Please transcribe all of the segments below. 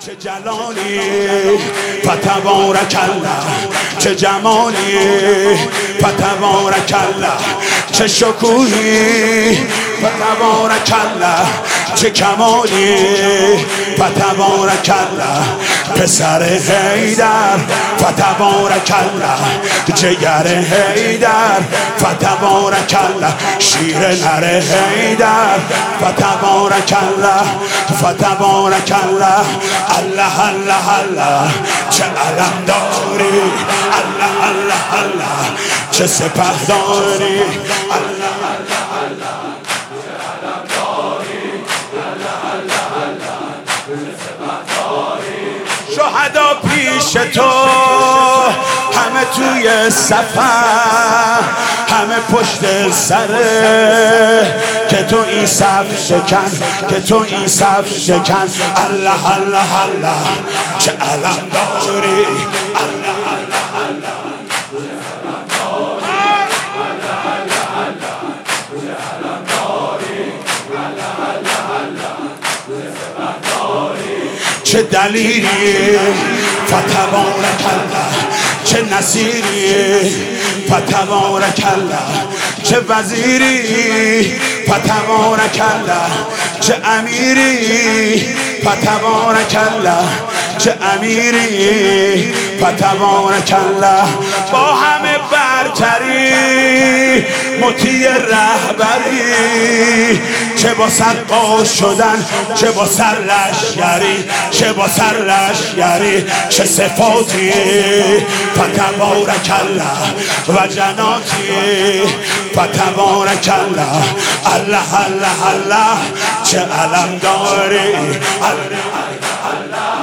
چه جلالی فتبارک الله، چه جمالی فتبارک الله، چه شکوهی فتبارک الله، چه کمالی فتبارک الله، پسر حیدر فتبارک الله، جگر حیدر فتبارک الله، شیر نر حیدر فتبارک الله، فتبارک الله. الله الله الله چه علم داری، الله الله الله چه سپه داری، الله الله الله چه علم داری، الله الله الله چه سپه داری. شهدا پیش تو همه توی صفن، همه پشت سره که تو این صف شکن، که تو این صف شکن. الله الله الله چه علم داری، الله الله الله چه علم داری، الله الله الله چه علم داری، الله الله الله چه سپه داری. چه دلیلی فتبارک الله، چه نصیری فتبارک الله، چه وزیری فتبارک الله، چه امیری فتبارک الله، چه امیری فتبارک الله. با همه برتری مطیع رهبری، چه با سرقا شدن، چه با سرلشگری، چه با سرلشگری. چه صفاتی فتبارک الله و جناتی فتبارک الله، الله الله الله چه علم داری، الله الله الله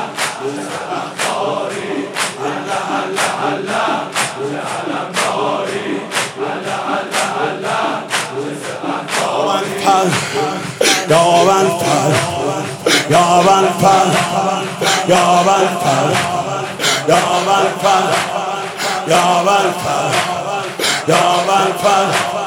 یا من فر، یا من فر، یا من فر، یا من فر، یا من فر، یا من فر.